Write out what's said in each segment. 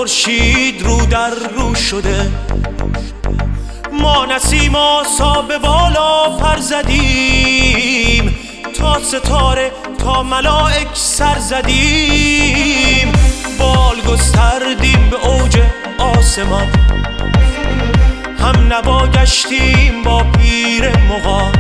خورشید رو در رو شده. ما نسیم آسا به بالا پر زدیم، تا ستاره تا ملائک سر زدیم. بال گستردیم به اوج آسمان، هم نوا گشتیم با پیر مغان.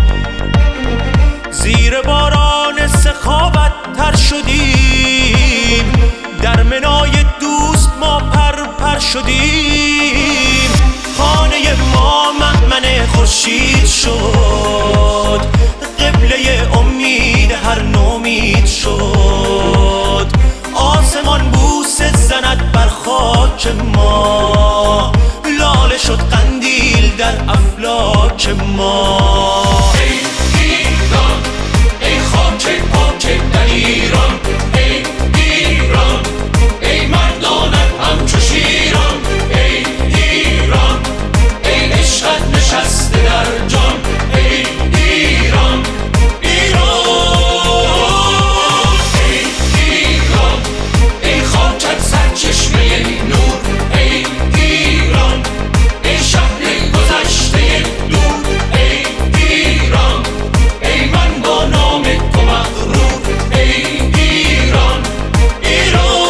زیر باران سخاوت تر شدیم، در منای دوست ما پر شدیم. خانه ما مأمن خورشید شد، قبله امید هر نومید شد. آسمان بوسه زند بر خاک ما، لاله شد قندیل در افلاک ما. ای ایران، ای خاک پاک در ایران، ای ایران، ای مردانت همچو شیران. ای ایران، ای عشقت نشسته در جان. ای ایران، ایران، ای ایران، ای خاکت سرچشمه نور. ای ایران، ای شهر گذشته دور. ای ایران، ای من با نام تو مغرور. ای ایران، ایران.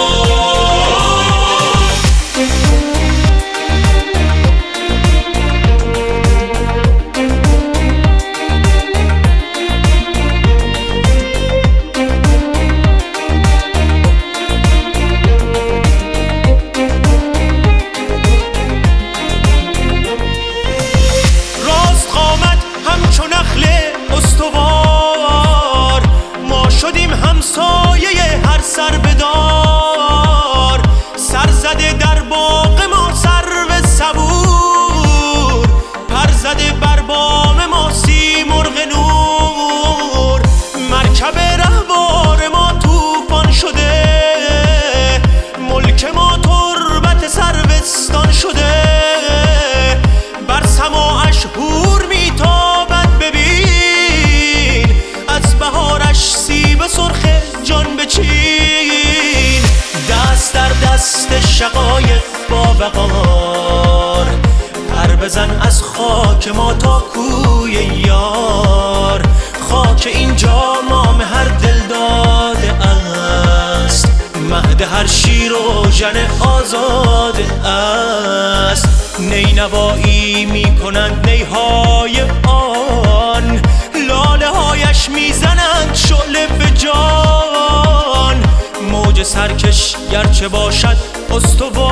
راست قامت همچو نخل استوار، ما شدیم همسایه هر سر بدار. سر زده در باغ ما سرو صبور، پر زده بر بام ما سیمرغ نور. مرکب رهوار ما طوفان شده، ملک ما تربت سروستان شده. بر سماعش هور میتابد ببین، از بهارش سیب سرخ جان بچین. دست در دست شقایق با وقار، پر بزن از خاک ما تا کوی یار. خاک اینجا مام هر دل داده است، مهد هر شیر و ژن آزاده است. نینوایی می کنند نیهای آن، لاله هایش می زنند شعله به جان. موج سرکش گرچه باشد استوار،